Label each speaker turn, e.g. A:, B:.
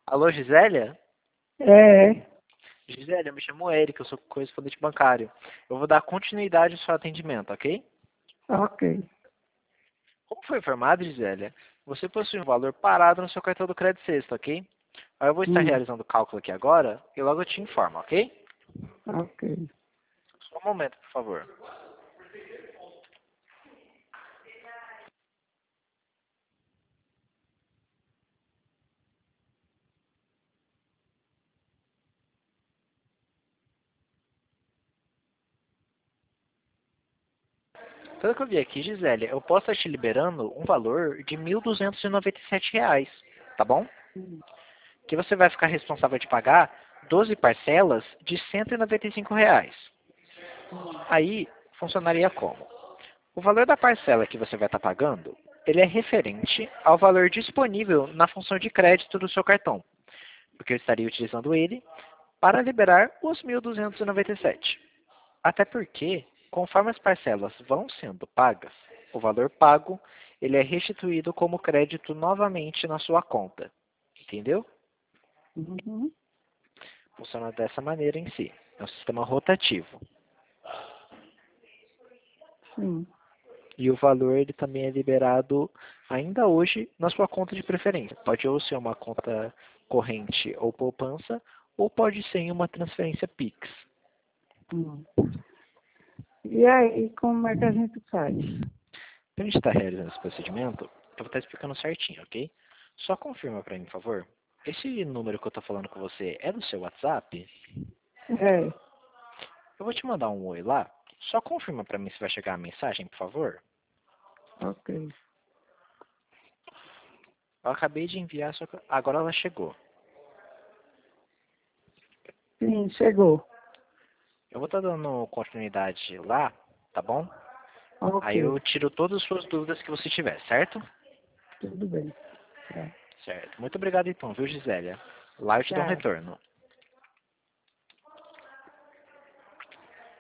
A: Alô, Gisélia?
B: É,
A: Gisélia, eu me chamo Eric, eu sou correspondente bancário. Eu vou dar continuidade ao seu atendimento, ok?
B: ok.
A: Como foi informado, Gisélia, você possui um valor parado no seu cartão do crédito sexto, ok? Aí eu vou estar
B: Hum,
A: realizando o cálculo aqui agora e logo eu te informo, ok?
B: ok.
A: Só um momento, por favor. Pelo que eu vi aqui, Gisélia, eu posso estar te liberando um valor de R$ 1.297, tá bom?
B: Hum,
A: Que você vai ficar responsável de pagar 12 parcelas de R$ 195.
B: hum,
A: Aí, funcionaria como? O valor da parcela que você vai estar pagando, ele é referente ao valor disponível na função de crédito do seu cartão, porque eu estaria utilizando ele para liberar os 1.297. Até porque, conforme as parcelas vão sendo pagas, o valor pago ele é restituído como crédito novamente na sua conta. Entendeu?
B: uhum,
A: Funciona dessa maneira em si. É um sistema rotativo.
B: sim.
A: E o valor ele também é liberado ainda hoje na sua conta de preferência. Pode ou ser uma conta corrente ou poupança, ou pode ser em uma transferência Pix.
B: Hum. E aí, como é que a gente faz?
A: Para a gente estar realizando esse procedimento, eu vou estar explicando certinho, ok? Só confirma para mim, por favor. Esse número que eu estou falando com você é do seu WhatsApp?
B: É,
A: Eu vou te mandar um oi lá. Só confirma para mim se vai chegar a mensagem, por favor.
B: ok.
A: Eu acabei de enviar, só que agora ela chegou.
B: Sim, chegou.
A: Eu vou estar dando continuidade lá, tá bom?
B: Ok,
A: Aí eu tiro todas as suas dúvidas que você tiver, certo?
B: tudo bem. Tá.
A: Certo. Muito obrigado então, viu, Gisélia? Lá eu te dou um
B: Tchau.
A: retorno.